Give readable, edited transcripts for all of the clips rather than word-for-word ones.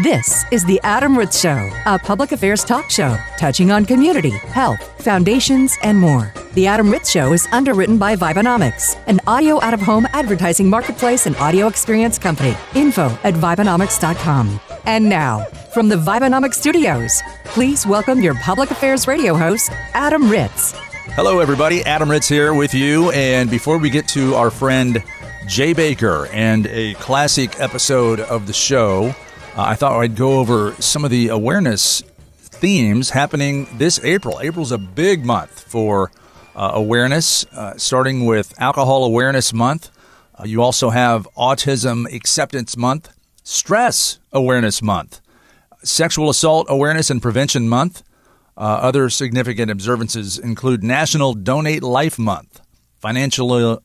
This is The Adam Ritz Show, a public affairs talk show touching on community, health, foundations, and more. The Adam Ritz Show is underwritten by Vibenomics, an audio out-of-home advertising marketplace and audio experience company. info@Vibenomics.com. And now, from the Vibenomics studios, please welcome your public affairs radio host, Adam Ritz. Hello, everybody. Adam Ritz here with you. And before we get to our friend Jay Baker and a classic episode of the show, I thought I'd go over some of the awareness themes happening this April. April's a big month for awareness, starting with Alcohol Awareness Month. You also have Autism Acceptance Month, Stress Awareness Month, Sexual Assault Awareness and Prevention Month. Other significant observances include National Donate Life Month, Financial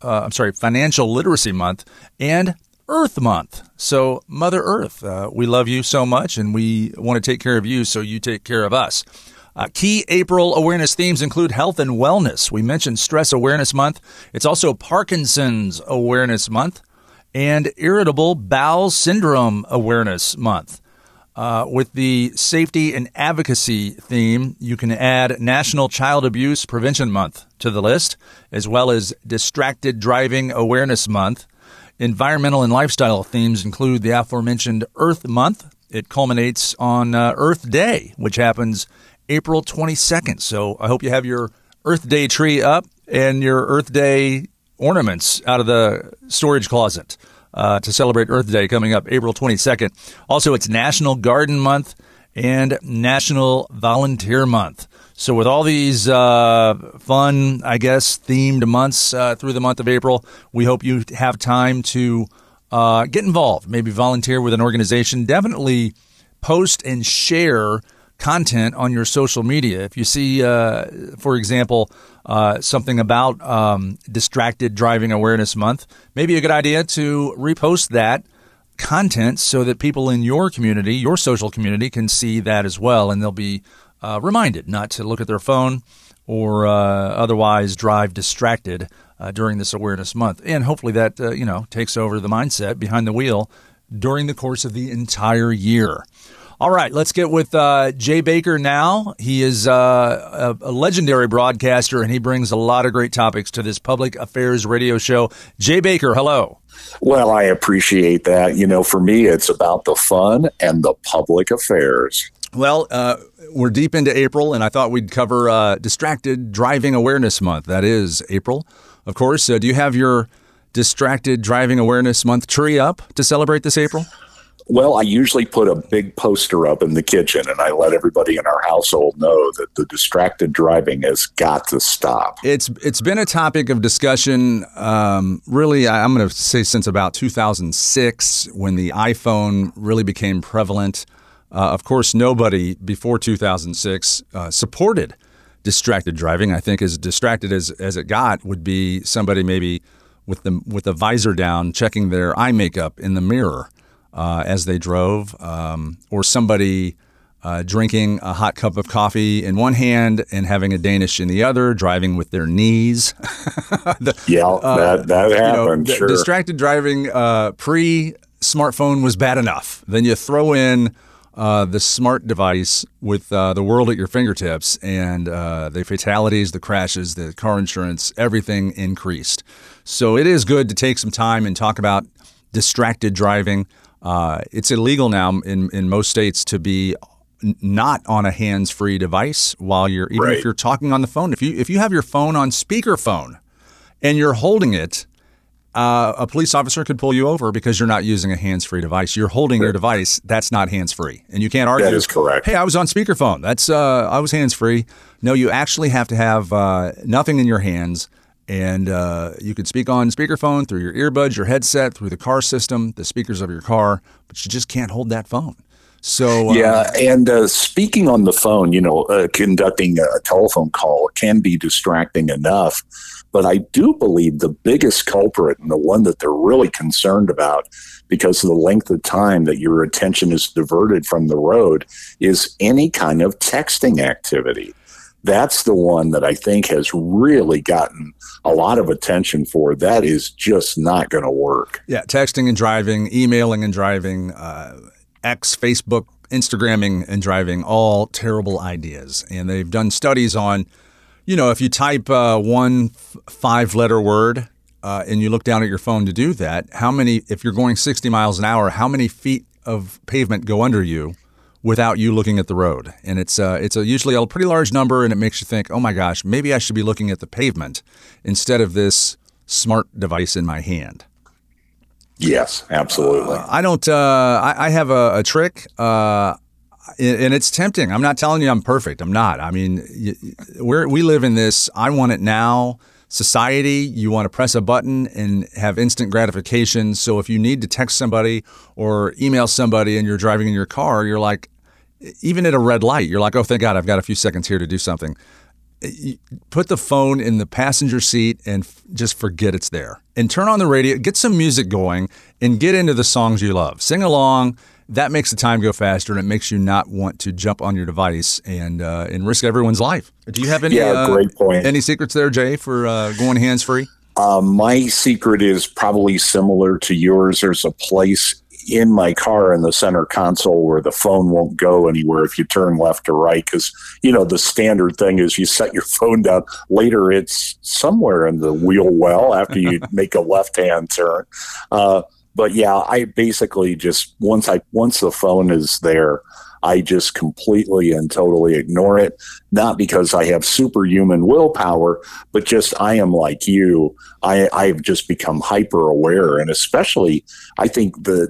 Literacy Month, and Earth Month. So, Mother Earth, we love you so much, and we want to take care of you so you take care of us. Key April awareness themes include health and wellness. We mentioned Stress Awareness Month. It's also Parkinson's Awareness Month and Irritable Bowel Syndrome Awareness Month. With the safety and advocacy theme, you can add National Child Abuse Prevention Month to the list, as well as Distracted Driving Awareness Month. Environmental and lifestyle themes include the aforementioned Earth Month. It culminates on Earth Day, which happens April 22nd. So I hope you have your Earth Day tree up and your Earth Day ornaments out of the storage closet to celebrate Earth Day coming up April 22nd. Also, it's National Garden Month and National Volunteer Month. So with all these fun, themed months through the month of April, we hope you have time to get involved, maybe volunteer with an organization. Definitely post and share content on your social media. If you see, for example, something about Distracted Driving Awareness Month, maybe a good idea to repost that content so that people in your community, your social community, can see that as well, and they'll be reminded not to look at their phone or otherwise drive distracted during this awareness month. And hopefully that, takes over the mindset behind the wheel during the course of the entire year. All right, let's get with Jay Baker now. He is a legendary broadcaster, and he brings a lot of great topics to this public affairs radio show. Jay Baker, hello. Well, I appreciate that. For me, it's about the fun and the public affairs. Well, we're deep into April, and I thought we'd cover Distracted Driving Awareness Month. That is April, of course. Do you have your Distracted Driving Awareness Month tree up to celebrate this April? Well, I usually put a big poster up in the kitchen, and I let everybody in our household know that the distracted driving has got to stop. It's been a topic of discussion, really, I'm going to say since about 2006, when the iPhone really became prevalent. Of course, nobody before 2006 supported distracted driving. I think as distracted as it got would be somebody maybe with the visor down checking their eye makeup in the mirror as they drove, or somebody drinking a hot cup of coffee in one hand and having a Danish in the other, driving with their knees. That happened, sure. Distracted driving pre-smartphone was bad enough. Then you throw in the smart device with the world at your fingertips, and the fatalities, the crashes, the car insurance, everything increased. So it is good to take some time and talk about distracted driving. It's illegal now in most states to be not on a hands-free device while you're, even if you're talking on the phone. If you have your phone on speakerphone and you're holding it, a police officer could pull you over because you're not using a hands-free device. You're holding your device. That's not hands-free. And you can't argue. That is correct. Hey, I was on speakerphone. I was hands-free. No, you actually have to have nothing in your hands. And you could speak on speakerphone through your earbuds, your headset, through the car system, the speakers of your car, but you just can't hold that phone. So and speaking on the phone, conducting a telephone call can be distracting enough. But I do believe the biggest culprit, and the one that they're really concerned about because of the length of time that your attention is diverted from the road, is any kind of texting activity. That's the one that I think has really gotten a lot of attention for. That is just not going to work. Yeah, texting and driving, emailing and driving, X, Facebook, Instagramming, and driving, all terrible ideas. And they've done studies on, if you type one 5-letter word and you look down at your phone to do that, if you're going 60 miles an hour, how many feet of pavement go under you without you looking at the road? And it's usually a pretty large number, and it makes you think, oh my gosh, maybe I should be looking at the pavement instead of this smart device in my hand. Yes, absolutely. I don't. I have a trick, and it's tempting. I'm not telling you I'm perfect. I'm not. I mean, we live in this I want it now society. You want to press a button and have instant gratification. So if you need to text somebody or email somebody and you're driving in your car, you're like, even at a red light, you're like, oh, thank God, I've got a few seconds here to do something. Put the phone in the passenger seat and just forget it's there. And turn on the radio, get some music going, and get into the songs you love. Sing along. That makes the time go faster, and it makes you not want to jump on your device and risk everyone's life. Do you have any great point. Any secrets there, Jay, for going hands-free? My secret is probably similar to yours. There's a place in my car in the center console where the phone won't go anywhere if you turn left or right, because the standard thing is you set your phone down. Later it's somewhere in the wheel well after you make a left-hand turn. But yeah, I basically just once the phone is there, I just completely and totally ignore it. Not because I have superhuman willpower, but just I am like you. I've just become hyper aware, and especially I think that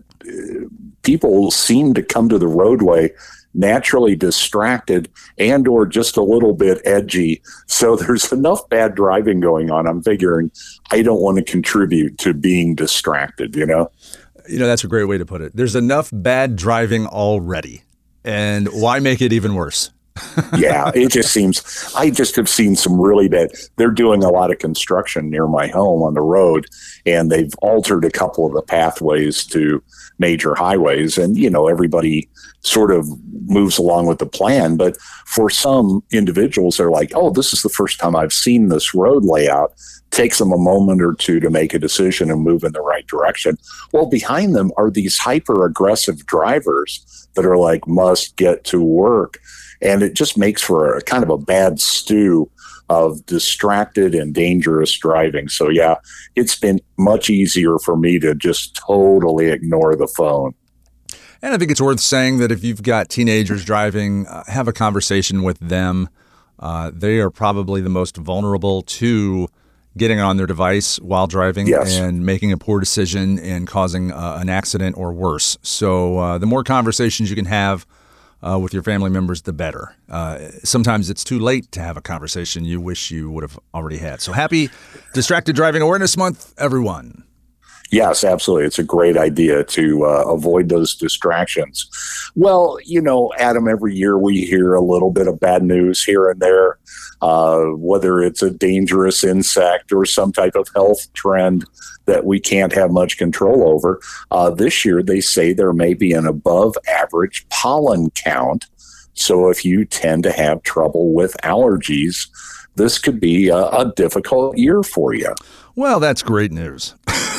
people seem to come to the roadway naturally distracted and or just a little bit edgy. So there's enough bad driving going on. I'm figuring I don't want to contribute to being distracted, That's a great way to put it. There's enough bad driving already. And why make it even worse? Yeah, it just seems, I just have seen some really bad, they're doing a lot of construction near my home on the road, and they've altered a couple of the pathways to major highways, and, everybody sort of moves along with the plan. But for some individuals, they're like, oh, this is the first time I've seen this road layout. Takes them a moment or two to make a decision and move in the right direction. Well, behind them are these hyper-aggressive drivers that are like, must get to work. And it just makes for a kind of a bad stew of distracted and dangerous driving. So yeah, it's been much easier for me to just totally ignore the phone. And I think it's worth saying that if you've got teenagers driving, have a conversation with them. They are probably the most vulnerable to getting on their device while driving and making a poor decision and causing an accident or worse. So the more conversations you can have with your family members, the better. Sometimes it's too late to have a conversation you wish you would have already had. So happy Distracted Driving Awareness Month, everyone. Yes, absolutely. It's a great idea to avoid those distractions. Well, Adam, every year we hear a little bit of bad news here and there, whether it's a dangerous insect or some type of health trend that we can't have much control over. This year, they say there may be an above average pollen count. So if you tend to have trouble with allergies, this could be a difficult year for you. Well, that's great news.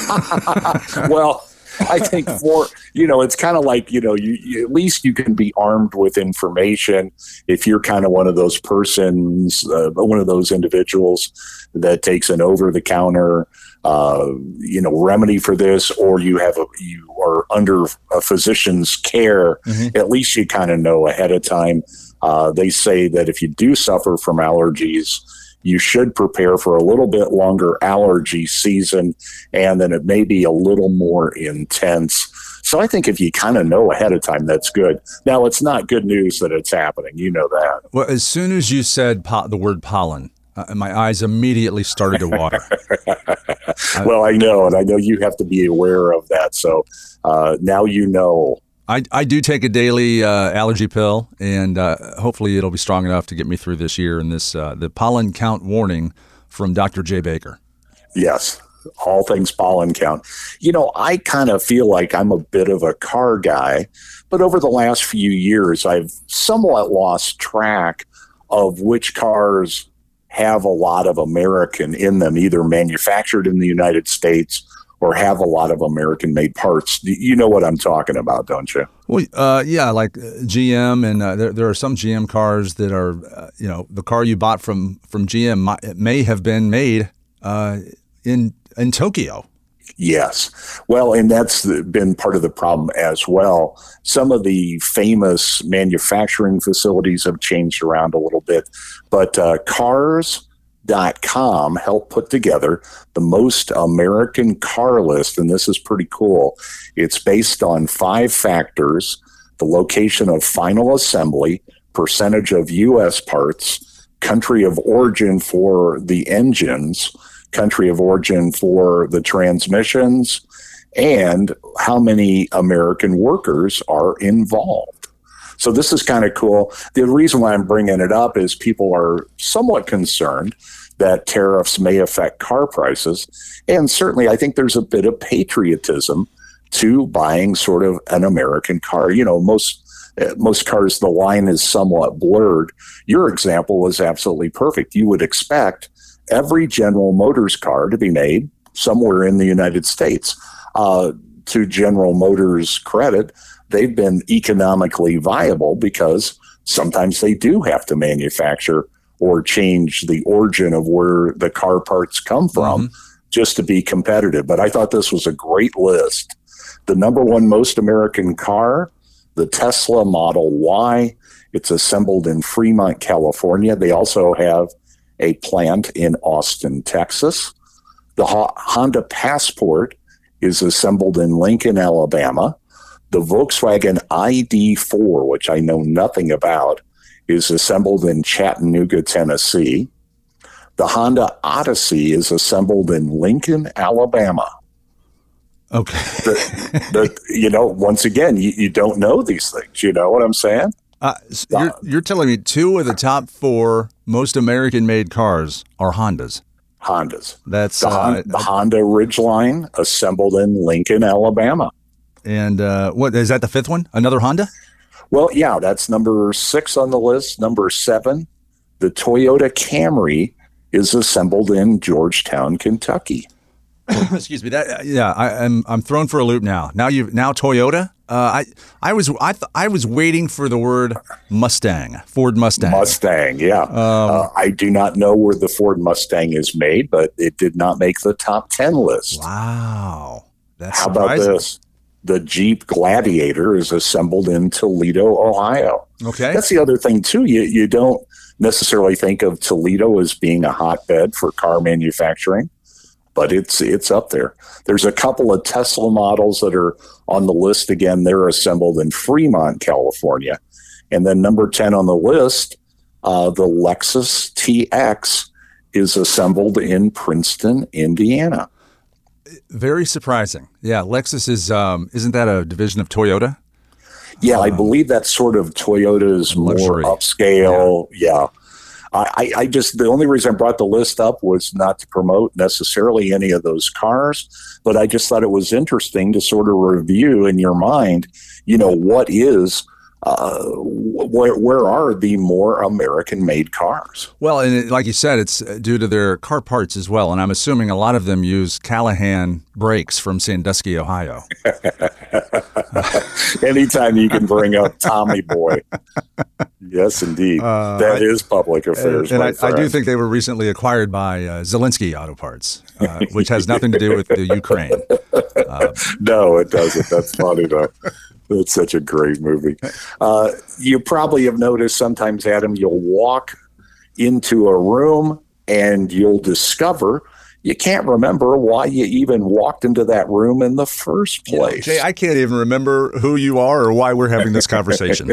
Well, I think it's kind of like, you at least you can be armed with information if you're kind of one of those persons, one of those individuals that takes an over-the-counter, remedy for this, or you are under a physician's care. Mm-hmm. At least you kind of know ahead of time. They say that if you do suffer from allergies, you should prepare for a little bit longer allergy season, and then it may be a little more intense. So I think if you kind of know ahead of time, that's good. Now, it's not good news that it's happening. You know that. Well, as soon as you said the word pollen, my eyes immediately started to water. Well, I know, and I know you have to be aware of that. So now you know. I do take a daily allergy pill, and hopefully it'll be strong enough to get me through this year. And the pollen count warning from Dr. Jay Baker. Yes, all things pollen count. I kind of feel like I'm a bit of a car guy, but over the last few years, I've somewhat lost track of which cars have a lot of American in them, either manufactured in the United States or have a lot of American-made parts. You know what I'm talking about, don't you? Well, yeah, like GM, and there are some GM cars that are, the car you bought from GM may have been made in Tokyo. Yes. Well, and that's been part of the problem as well. Some of the famous manufacturing facilities have changed around a little bit, but Cars.com helped put together the most American car list, and this is pretty cool. It's based on 5 factors: the location of final assembly, percentage of U.S. parts, country of origin for the engines, country of origin for the transmissions, and how many American workers are involved. So this is kind of cool. The reason why I'm bringing it up is people are somewhat concerned that tariffs may affect car prices. And certainly I think there's a bit of patriotism to buying sort of an American car. Most cars, the line is somewhat blurred. Your example was absolutely perfect. You would expect every General Motors car to be made somewhere in the United States. To General Motors' credit, they've been economically viable because sometimes they do have to manufacture or change the origin of where the car parts come from just to be competitive. But I thought this was a great list. The number one most American car, the Tesla Model Y. It's assembled in Fremont, California. They also have a plant in Austin, Texas. The Honda Passport is assembled in Lincoln, Alabama. The Volkswagen ID4, which I know nothing about, is assembled in Chattanooga, Tennessee. The Honda Odyssey is assembled in Lincoln, Alabama. Okay. Once again, you don't know these things. You know what I'm saying? You're telling me 2 of the top 4 most American-made cars are Hondas. That's the Honda Ridgeline, assembled in Lincoln, Alabama. And what is that? The 5th one? Another Honda? Well, yeah, that's number 6 on the list. Number 7, the Toyota Camry is assembled in Georgetown, Kentucky. Excuse me. I'm thrown for a loop now. Now Toyota. I was waiting for the word Mustang, Ford Mustang. Mustang, yeah. I do not know where the Ford Mustang is made, but it did not make the top 10 list. Wow, that's how surprising. About this? The Jeep Gladiator is assembled in Toledo, Ohio. Okay, that's the other thing too. You don't necessarily think of Toledo as being a hotbed for car manufacturing, but it's up there. There's a couple of Tesla models that are on the list. Again, they're assembled in Fremont, California. And then number 10 on the list, the Lexus TX is assembled in Princeton, Indiana. Very surprising. Yeah, Lexus is, isn't that a division of Toyota? Yeah, I believe that's sort of Toyota's luxury. More upscale. Yeah. I just, the only reason I brought the list up was not to promote necessarily any of those cars, but I just thought it was interesting to sort of review in your mind, what is, where are the more American-made cars? Well, and like you said, it's due to their car parts as well, and I'm assuming a lot of them use Callahan brakes from Sandusky, Ohio. Anytime you can bring up Tommy Boy. Yes, indeed. That is public affairs. And I do think they were recently acquired by Zelensky Auto Parts, which has nothing to do with the Ukraine. No, it doesn't. That's funny, though. It's such a great movie. You probably have noticed sometimes, Adam, you'll walk into a room and you'll discover you can't remember why you even walked into that room in the first place. Jay, I can't even remember who you are or why we're having this conversation.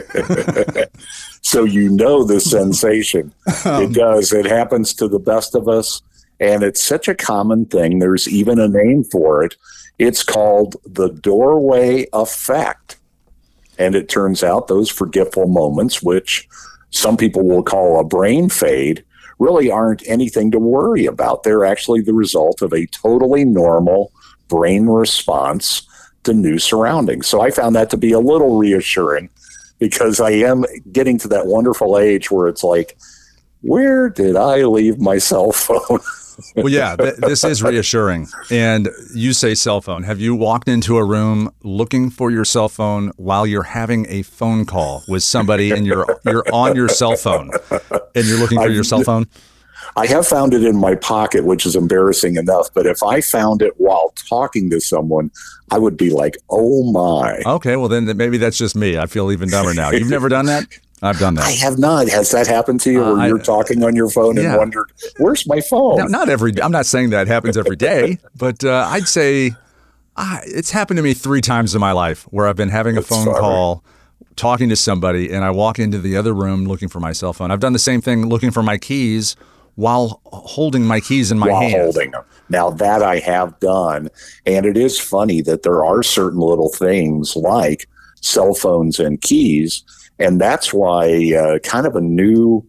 So the sensation. It does. It happens to the best of us. And it's such a common thing. There's even a name for it. It's called the doorway effect. And it turns out those forgetful moments, which some people will call a brain fade, really aren't anything to worry about. They're actually the result of a totally normal brain response to new surroundings. So I found that to be a little reassuring because I am getting to that wonderful age where it's like, where did I leave my cell phone? Well, yeah, this is reassuring. And you say cell phone. Have you walked into a room looking for your cell phone while you're having a phone call with somebody and you're on your cell phone and you're looking for your cell phone? I have found it in my pocket, which is embarrassing enough. But if I found it while talking to someone, I would be like, oh, my. Okay, well, then maybe that's just me. I feel even dumber now. You've never done that? I've done that. I have not. Has that happened to you where you're talking on your phone and wondered, where's my phone? Now, not every. I'm not saying that happens every day, but I'd say it's happened to me 3 times in my life where I've been having a phone call, talking to somebody, and I walk into the other room looking for my cell phone. I've done the same thing looking for my keys while holding my keys in my hand. While holding them. Now, that I have done, and it is funny that there are certain little things like cell phones and keys. And that's why kind of a new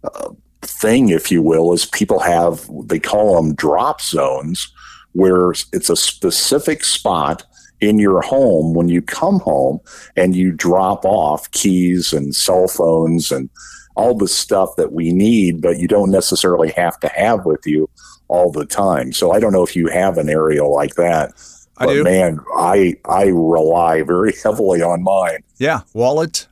thing, if you will, is people have, they call them drop zones, where it's a specific spot in your home when you come home and you drop off keys and cell phones and all the stuff that we need, but you don't necessarily have to have with you all the time. So I don't know if you have an area like that. I do. Man, I rely very heavily on mine. Yeah. Wallet,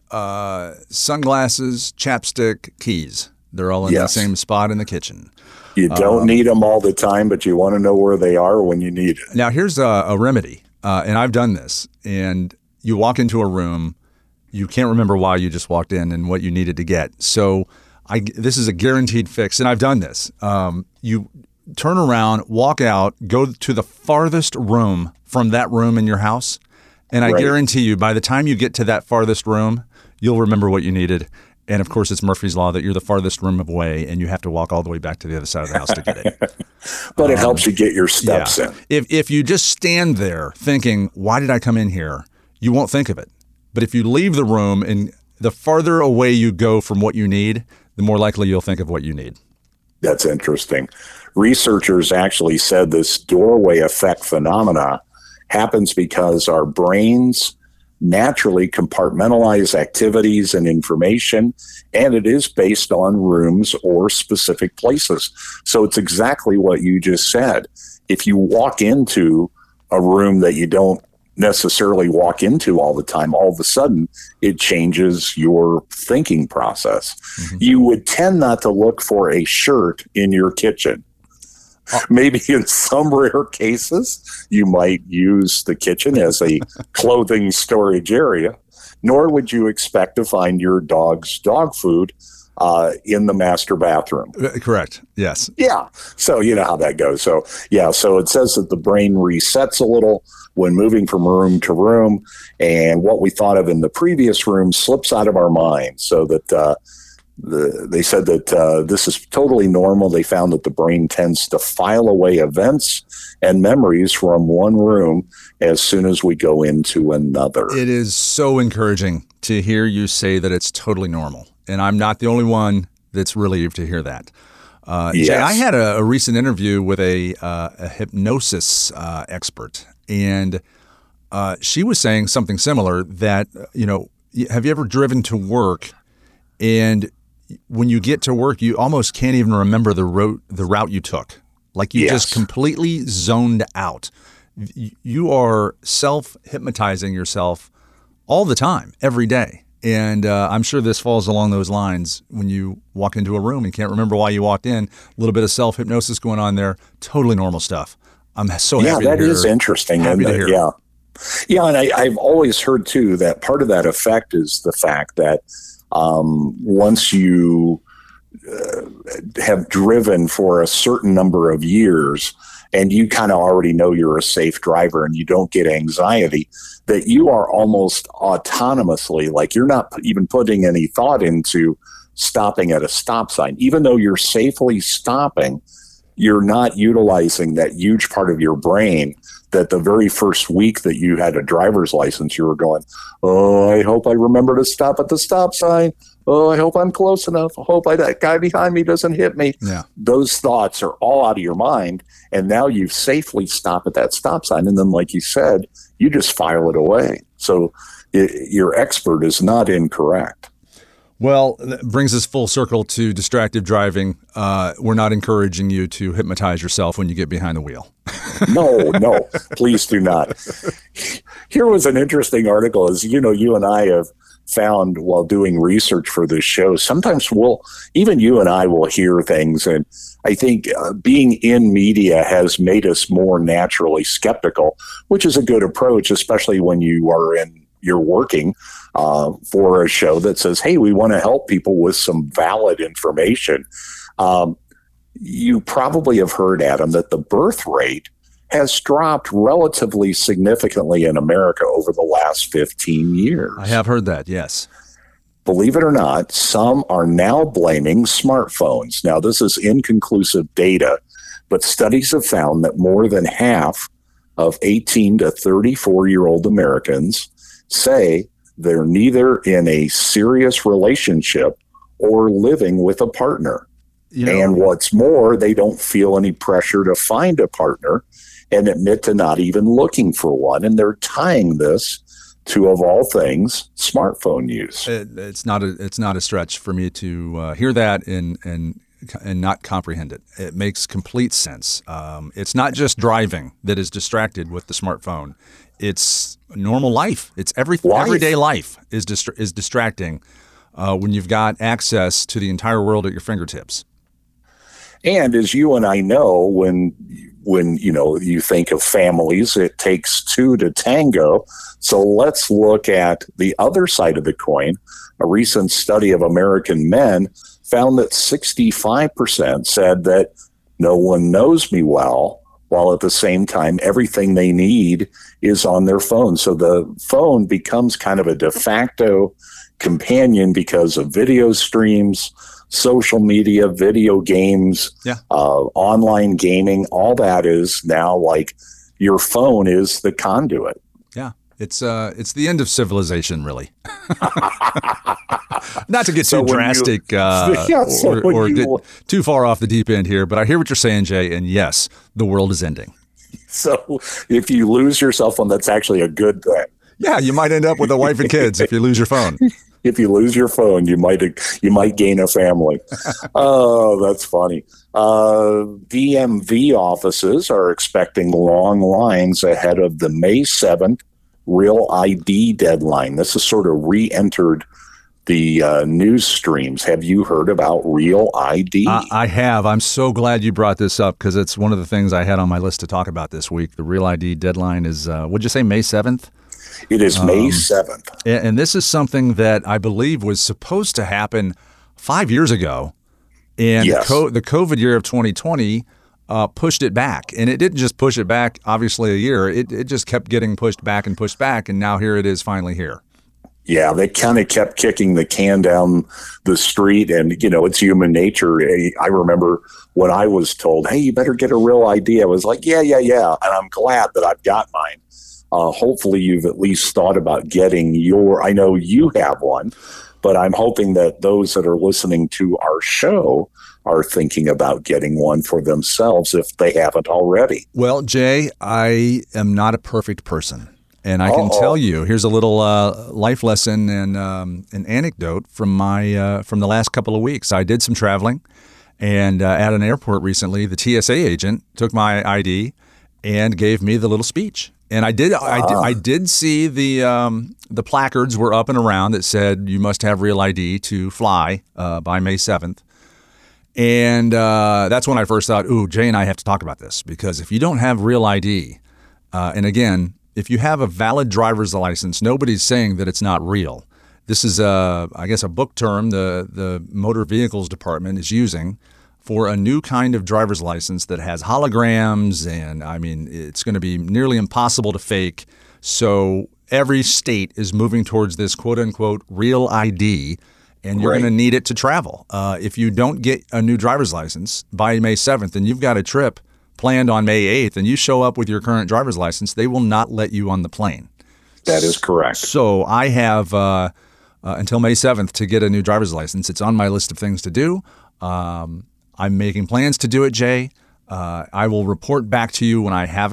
sunglasses, chapstick, keys. They're all in the same spot in the kitchen. You don't need them all the time, but you want to know where they are when you need it. Now, here's a remedy, and I've done this. And you walk into a room, you can't remember why you just walked in and what you needed to get. So this is a guaranteed fix, and I've done this. You turn around, walk out, go to the farthest room from that room in your house, and I guarantee you, by the time you get to that farthest room, you'll remember what you needed. And of course, it's Murphy's Law that you're the farthest room away, and you have to walk all the way back to the other side of the house to get it. But it helps you get your steps in. If you just stand there thinking, why did I come in here? You won't think of it. But if you leave the room, and the farther away you go from what you need, the more likely you'll think of what you need. That's interesting. Researchers actually said this doorway effect phenomena happens because our brains naturally compartmentalize activities and information, and it is based on rooms or specific places. So it's exactly what you just said. If you walk into a room that you don't necessarily walk into all the time, all of a sudden it changes your thinking process. Mm-hmm. You would tend not to look for a shirt in your kitchen. Maybe in some rare cases, you might use the kitchen as a clothing storage area, nor would you expect to find your dog's dog food in the master bathroom. Correct. Yes. Yeah. So you know how that goes. So so it says that the brain resets a little when moving from room to room, and what we thought of in the previous room slips out of our mind, so that they said that this is totally normal. They found that the brain tends to file away events and memories from one room as soon as we go into another. It is so encouraging to hear you say that it's totally normal. And I'm not the only one that's relieved to hear that. Yes. Jay, I had a recent interview with a hypnosis expert, and she was saying something similar that, have you ever driven to work and when you get to work, you almost can't even remember the route you took. Like you just completely zoned out. You are self-hypnotizing yourself all the time, every day. And I'm sure this falls along those lines when you walk into a room and can't remember why you walked in. A little bit of self-hypnosis going on there. Totally normal stuff. I'm so happy to hear. Yeah, that is interesting. Happy to hear. Yeah, and I've always heard, too, that part of that effect is the fact that once you have driven for a certain number of years and you kind of already know you're a safe driver and you don't get anxiety, that you are almost autonomously, like you're not even putting any thought into stopping at a stop sign. Even though you're safely stopping, you're not utilizing that huge part of your brain that the very first week that you had a driver's license, you were going, oh, I hope I remember to stop at the stop sign. Oh, I hope I'm close enough. I hope that guy behind me doesn't hit me. Yeah. Those thoughts are all out of your mind. And now you safely stop at that stop sign. And then, like you said, you just file it away. So your expert is not incorrect. Well, that brings us full circle to distracted driving. We're not encouraging you to hypnotize yourself when you get behind the wheel. No, please do not. Here was an interesting article, as you know, you and I have found while doing research for this show, sometimes even you and I will hear things. And I think being in media has made us more naturally skeptical, which is a good approach, especially when you're working for a show that says, hey, we want to help people with some valid information. You probably have heard, Adam, that the birth rate has dropped relatively significantly in America over the last 15 years. I have heard that, yes. Believe it or not, some are now blaming smartphones. Now, this is inconclusive data, but studies have found that more than half of 18 to 34-year-old Americans say they're neither in a serious relationship or living with a partner. And what's more, they don't feel any pressure to find a partner and admit to not even looking for one. And they're tying this to, of all things, smartphone use. It's not a stretch for me to hear that and not comprehend it. It makes complete sense. It's not just driving that is distracted with the smartphone. It's normal life. It's everyday life is distracting when you've got access to the entire world at your fingertips. And as you and I know, when you think of families, it takes two to tango. So let's look at the other side of the coin. A recent study of American men found that 65% said that no one knows me well, while at the same time, everything they need is on their phone. So the phone becomes kind of a de facto companion because of video streams, social media, video games, online gaming. All that is now like your phone is the conduit. Yeah, it's the end of civilization, really. Not to get too drastic or get too far off the deep end here, but I hear what you're saying, Jay, and yes, the world is ending. So if you lose your cell phone, that's actually a good thing. Yeah, you might end up with a wife and kids if you lose your phone. If you lose your phone, you might gain a family. Oh, that's funny. DMV offices are expecting long lines ahead of the May 7th Real ID deadline. This has sort of re-entered the news streams. Have you heard about Real ID? I have. I'm so glad you brought this up because it's one of the things I had on my list to talk about this week. The Real ID deadline is, would you say May 7th? It is May 7th. And this is something that I believe was supposed to happen 5 years ago. And yes. the COVID year of 2020 pushed it back. And it didn't just push it back, obviously, a year. It just kept getting pushed back. And now here it is finally here. Yeah, they kind of kept kicking the can down the street. And, it's human nature. I remember when I was told, hey, you better get a Real ID. I was like, yeah. And I'm glad that I've got mine. Hopefully you've at least thought about getting I know you have one, but I'm hoping that those that are listening to our show are thinking about getting one for themselves if they haven't already. Well, Jay, I am not a perfect person. And I can tell you, here's a little life lesson and an anecdote from the last couple of weeks. I did some traveling, and at an airport recently, the TSA agent took my ID and gave me the little speech. And I did see the placards were up and around that said you must have Real ID to fly by May 7th. And that's when I first thought, ooh, Jay and I have to talk about this, because if you don't have Real ID, and again, if you have a valid driver's license, nobody's saying that it's not real. This is, I guess, a book term the Motor Vehicles Department is using for a new kind of driver's license that has holograms, and I mean, it's going to be nearly impossible to fake. So every state is moving towards this quote-unquote Real ID, and you're going to need it to travel. If you don't get a new driver's license by May 7th and you've got a trip planned on May 8th and you show up with your current driver's license, they will not let you on the plane. That is correct. So I have until May 7th to get a new driver's license. It's on my list of things to do. I'm making plans to do it, Jay. I will report back to you when I have it.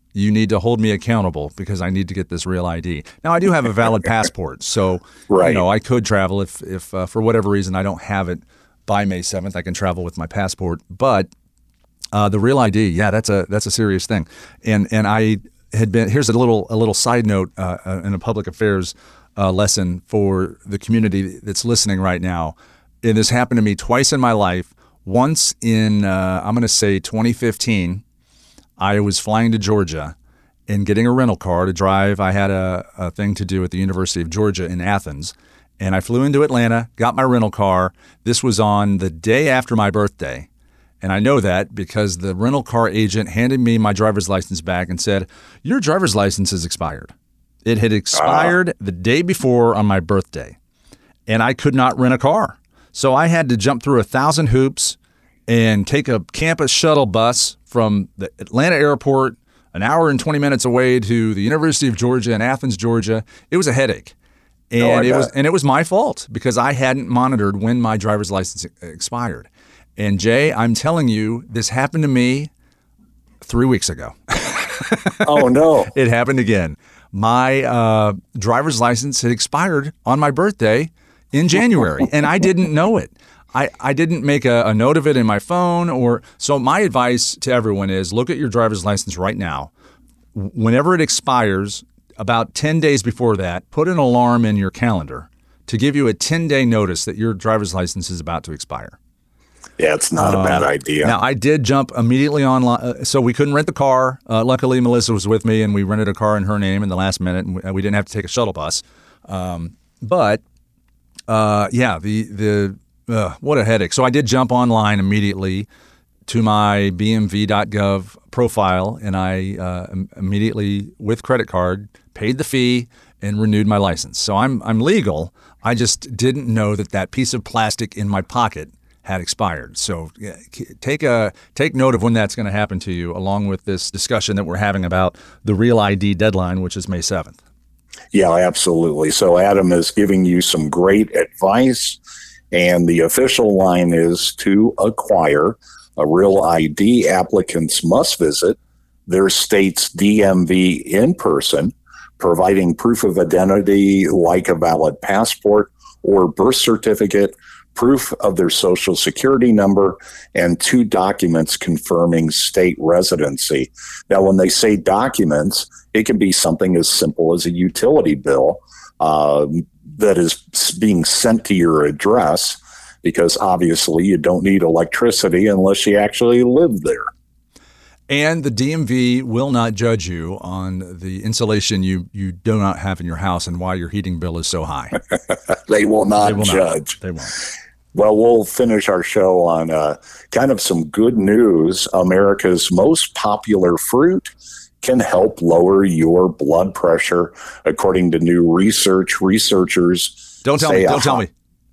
you need to hold me accountable because I need to get this real ID. Now, I do have a valid passport, so Right. I could travel if for whatever reason I don't have it by May 7th. I can travel with my passport, but the real ID, yeah, that's a serious thing. And I had been. Here's a little side note in a public affairs lesson for the community that's listening right now. And this happened to me twice in my life. Once in I'm going to say 2015. I was flying to Georgia and getting a rental car to drive. I had a thing to do at the University of Georgia in Athens. And I flew into Atlanta, got my rental car. This was on the day after my birthday. And I know that because the rental car agent handed me my driver's license back and said, your driver's license is expired. It had expired the day before on my birthday. And I could not rent a car. So I had to jump through 1,000 hoops and take a campus shuttle bus from the Atlanta airport an hour and 20 minutes away to the University of Georgia in Athens, Georgia. It was a headache. And it was my fault because I hadn't monitored when my driver's license expired. And Jay, I'm telling you, this happened to me 3 weeks ago. Oh, no. It happened again. My driver's license had expired on my birthday in January, and I didn't know it. I didn't make a note of it in my phone. So my advice to everyone is look at your driver's license right now. Whenever it expires, about 10 days before that, put an alarm in your calendar to give you a 10-day notice that your driver's license is about to expire. Yeah, it's not a bad idea. Now, I did jump immediately online. So we couldn't rent the car. Luckily, Melissa was with me, and we rented a car in her name in the last minute, and we didn't have to take a shuttle bus. What a headache. So I did jump online immediately to my bmv.gov profile, and I immediately, with credit card, paid the fee and renewed my license. So I'm legal. I just didn't know that piece of plastic in my pocket had expired. So take note of when that's going to happen to you, along with this discussion that we're having about the real ID deadline, which is May 7th. Yeah, absolutely. So Adam is giving you some great advice. And the official line is to acquire a real ID, applicants must visit their state's DMV in person, providing proof of identity like a valid passport or birth certificate, proof of their social security number, and 2 documents confirming state residency. Now, when they say documents, it can be something as simple as a utility bill that is being sent to your address, because obviously you don't need electricity unless you actually live there. And the DMV will not judge you on the insulation you do not have in your house and why your heating bill is so high. They will not judge. They won't. Well, we'll finish our show on kind of some good news. America's most popular fruit can help lower your blood pressure, according to new research. Researchers Don't tell me.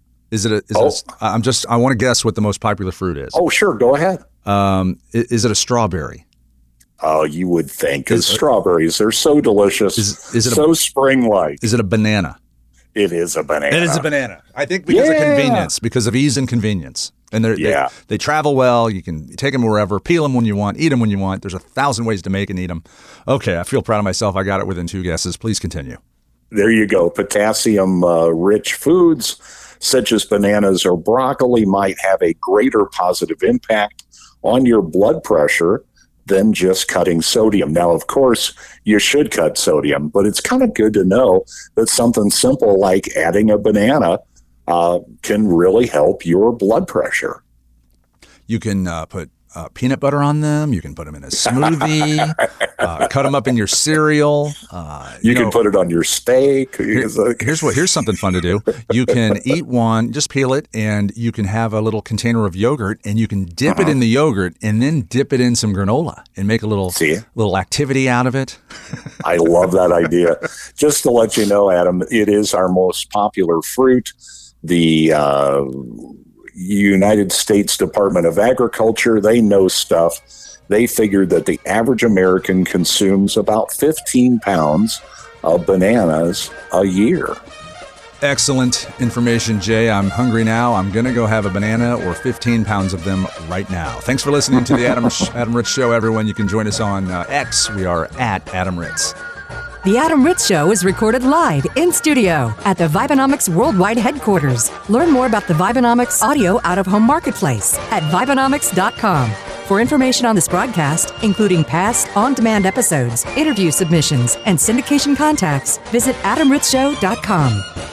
I want to guess what the most popular fruit is. Oh, sure. Go ahead. Is it a strawberry? Oh, you would think. Because strawberries, they're so delicious. Is it so spring-like. Is it a banana? It is a banana. It is a banana. I think because of convenience, because of ease and convenience. And they travel well. You can take them wherever, peel them when you want, eat them when you want. There's 1,000 ways to make and eat them. Okay, I feel proud of myself. I got it within 2 guesses. Please continue. There you go. Potassium-rich foods such as bananas or broccoli might have a greater positive impact on your blood pressure than just cutting sodium. Now, of course, you should cut sodium, but it's kind of good to know that something simple like adding a banana can really help your blood pressure. You can put peanut butter on them. You can put them in a smoothie, cut them up in your cereal. You can put it on your steak. Here's something fun to do. You can eat one, just peel it, and you can have a little container of yogurt, and you can dip it in the yogurt and then dip it in some granola and make a little activity out of it. I love that idea. Just to let you know, Adam, it is our most popular fruit. The United States Department of Agriculture, they know stuff. They figured that the average American consumes about 15 pounds of bananas a year. Excellent information, Jay. I'm hungry now. I'm going to go have a banana or 15 pounds of them right now. Thanks for listening to the Adam Ritz Show, everyone. You can join us on X. We are at Adam Ritz. The Adam Ritz Show is recorded live in studio at the Vibenomics Worldwide Headquarters. Learn more about the Vibenomics Audio Out-of-Home Marketplace at Vibenomics.com. For information on this broadcast, including past on-demand episodes, interview submissions, and syndication contacts, visit AdamRitzShow.com.